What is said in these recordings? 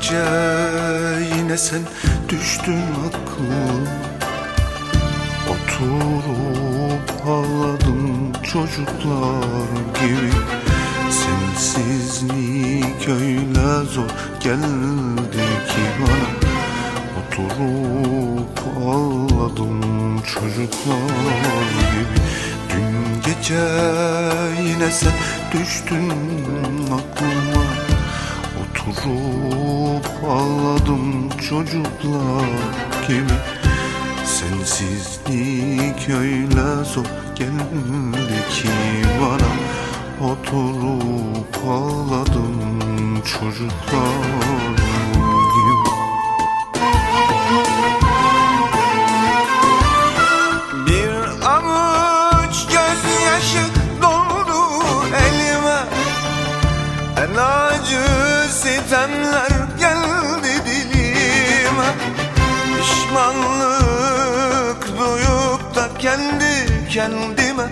gece yine sen düştün aklıma. Oturup ağladım çocuklar gibi. Sensizlik öyle zor geldi ki bana. Oturup ağladım çocuklar gibi. Dün gece yine sen düştün aklıma. Oturup ağladım çocuklar gibi. Sensizlik öyle zor geldi ki bana. Oturup ağladım çocuklar gibi. Bir avuç gözyaşı doldu elime. En acı sitemler geldi dilime. Pişmanlık duyup da kendi kendime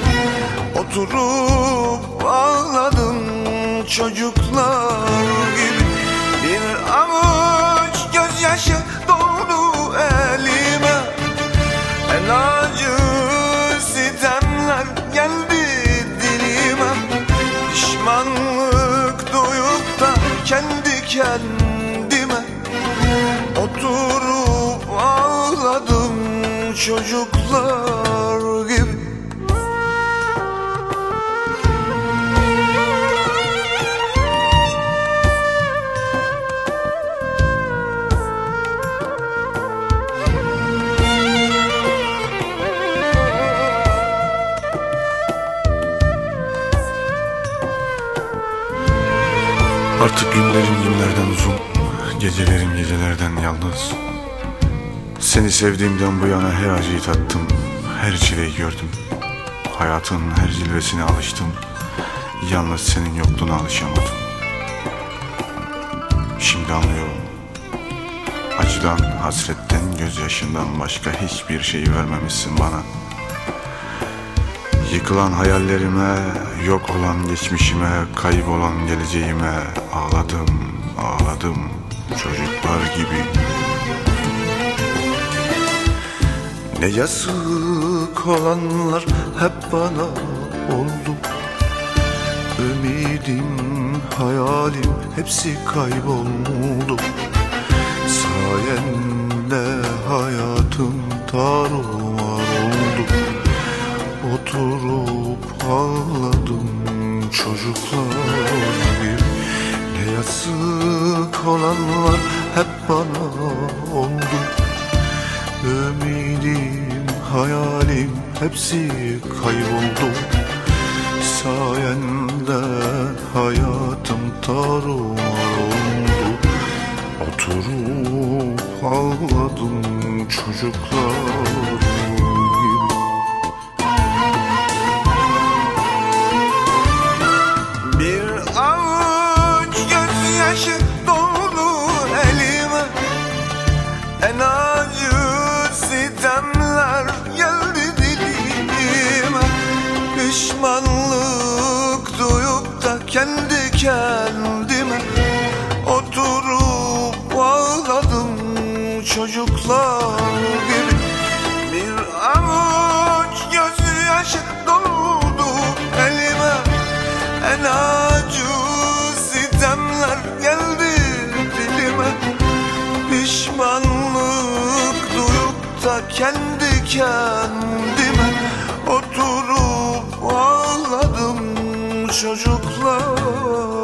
oturup ağladım çocuklar gibi. Bir avuç gözyaşı doldu elime. En acı sitemler geldi dilime. Pişmanlık duyup da kendi kendime oturup ağladım çocuklar gibi. Artık günlerim günlerden uzun, gecelerim gecelerden yalnız. Seni sevdiğimden bu yana her acıyı tattım, her çileyi gördüm. Hayatın her cilvesine alıştım, yalnız senin yokluğuna alışamadım. Şimdi anlıyorum, acıdan, hasretten, gözyaşından başka hiçbir şey vermemişsin bana. Yıkılan hayallerime, yok olan geçmişime, kaybolan geleceğime ağladım, ağladım çocuklar gibi. Ne yazık olanlar hep bana oldu. Ümidim, hayalim hepsi kayboldu. Sayende hayatım tarumar oldu. Oturup ağladım çocuklar gibi. Ne yazık olanlar hep bana oldu. Ümidim, hayalim hepsi kayboldu. Sayende hayatım tarumar oldu. Oturup ağladım çocuklar gibi. Bir avuç gözyaşı doldu elime. En acı sitemler geldi dilime. Pişmanlık duyup da kendi kendime oturup ağladım çocuklar gibi. Bir avuç gözyaşı doldu elime. En acı sitemler geldi dilime. Pişmanlık duyup da kendi kendime oturup ağladım çocuklar.